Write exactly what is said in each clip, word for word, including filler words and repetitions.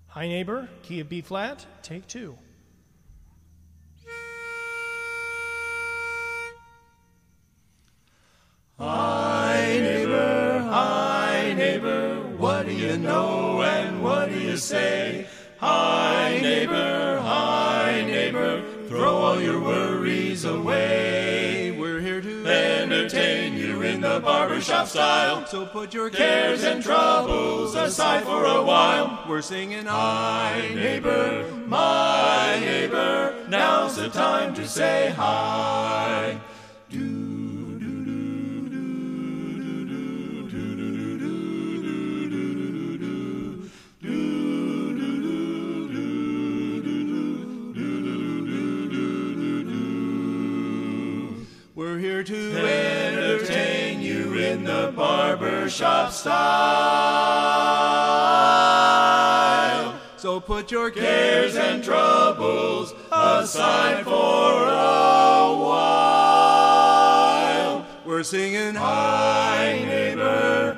Hi Neighbor, key of B flat, take two. Hi neighbor, hi neighbor, what do you know and what do you say? Hi neighbor, hi neighbor, throw all your worries away. We're here to entertain you in the barbershop style, so put your cares and troubles aside for a while. We're singing hi neighbor, my neighbor, now's the time to say hi. Do We're here to entertain you in the barbershop style. So put your cares and troubles aside for a while. We're singing hi neighbor,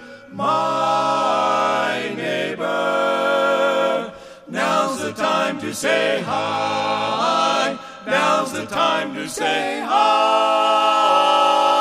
my neighbor. Now's the time to say hi. Now's the time to say hi.